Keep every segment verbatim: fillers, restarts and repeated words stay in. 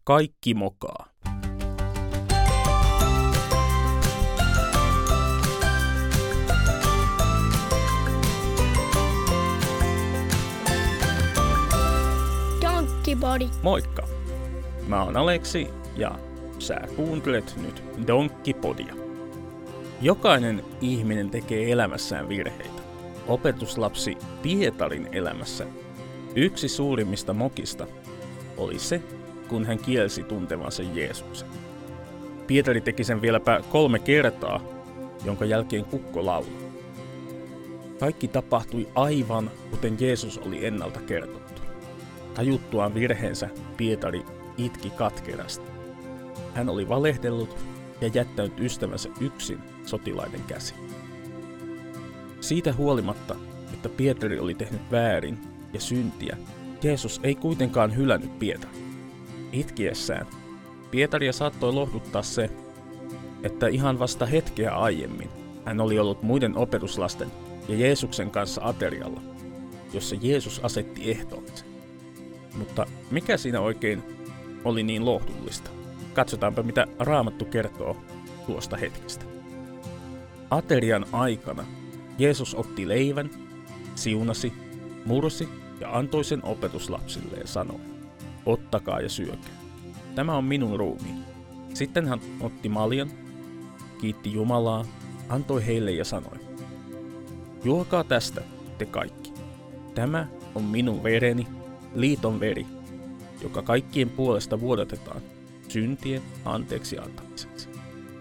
kaikki mokaa. Donkkipodi. Moikka! Mä oon Aleksi ja sä kuuntelet nyt Donkkipodia. Jokainen ihminen tekee elämässään virheitä. Opetuslapsi Pietarin elämässä yksi suurimmista mokista oli se, kun hän kielsi tuntevansa Jeesuksen. Pietari teki sen vieläpä kolme kertaa, jonka jälkeen kukko lauloi. Kaikki tapahtui aivan kuten Jeesus oli ennalta kertonut. Tajuttuaan virheensä Pietari itki katkerasti. Hän oli valehdellut ja jättänyt ystävänsä yksin sotilaiden käsiin. Siitä huolimatta, että Pietari oli tehnyt väärin ja syntiä, Jeesus ei kuitenkaan hylännyt Pietaria. Itkiessään Pietaria saattoi lohduttaa se, että ihan vasta hetkeä aiemmin hän oli ollut muiden opetuslasten ja Jeesuksen kanssa aterialla, jossa Jeesus asetti ehtoollisen. Mutta mikä siinä oikein oli niin lohdullista? Katsotaanpa, mitä Raamattu kertoo tuosta hetkestä. Aterian aikana Jeesus otti leivän, siunasi, mursi ja antoi sen opetuslapsille ja sanoi, ottakaa ja syökää. Tämä on minun ruumiini. Sitten hän otti maljan, kiitti Jumalaa, antoi heille ja sanoi, juokaa tästä te kaikki. Tämä on minun vereni, liiton veri, joka kaikkien puolesta vuodatetaan syntien anteeksi antamiseksi.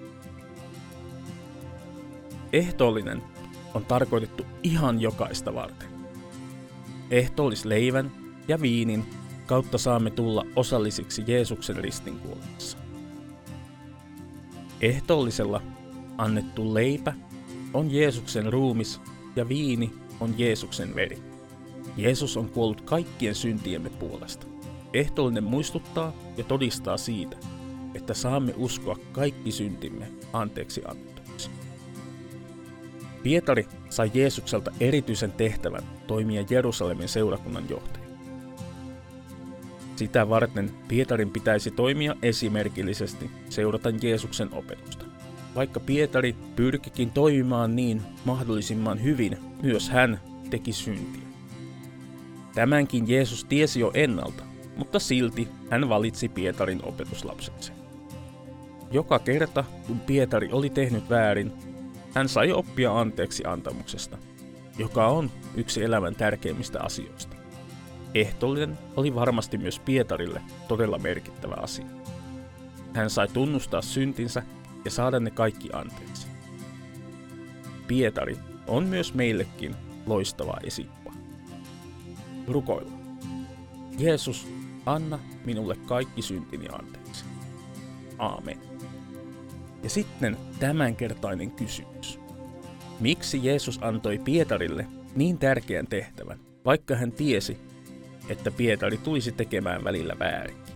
Ehtoollinen on tarkoitettu ihan jokaista varten. Ehtoollisleivän ja viinin kautta saamme tulla osallisiksi Jeesuksen ristinkuolemassa. Ehtoollisella annettu leipä on Jeesuksen ruumis ja viini on Jeesuksen veri. Jeesus on kuollut kaikkien syntiemme puolesta. Ehtoollinen muistuttaa ja todistaa siitä, että saamme uskoa kaikki syntimme anteeksi annetuksi. Pietari sai Jeesukselta erityisen tehtävän toimia Jerusalemin seurakunnan johtajana. Sitä varten Pietarin pitäisi toimia esimerkillisesti seuraten Jeesuksen opetusta. Vaikka Pietari pyrkikin toimimaan niin mahdollisimman hyvin, myös hän teki syntiä. Tämänkin Jeesus tiesi jo ennalta, mutta silti hän valitsi Pietarin opetuslapseksi. Joka kerta, kun Pietari oli tehnyt väärin, hän sai oppia anteeksi antamuksesta, joka on yksi elämän tärkeimmistä asioista. Ehtoollinen oli varmasti myös Pietarille todella merkittävä asia. Hän sai tunnustaa syntinsä ja saada ne kaikki anteeksi. Pietari on myös meillekin loistava esikuva. Rukoillaan. Jeesus, anna minulle kaikki syntini anteeksi. Aamen. Ja sitten tämänkertainen kysymys. Miksi Jeesus antoi Pietarille niin tärkeän tehtävän, vaikka hän tiesi, että Pietari tulisi tekemään välillä väärin?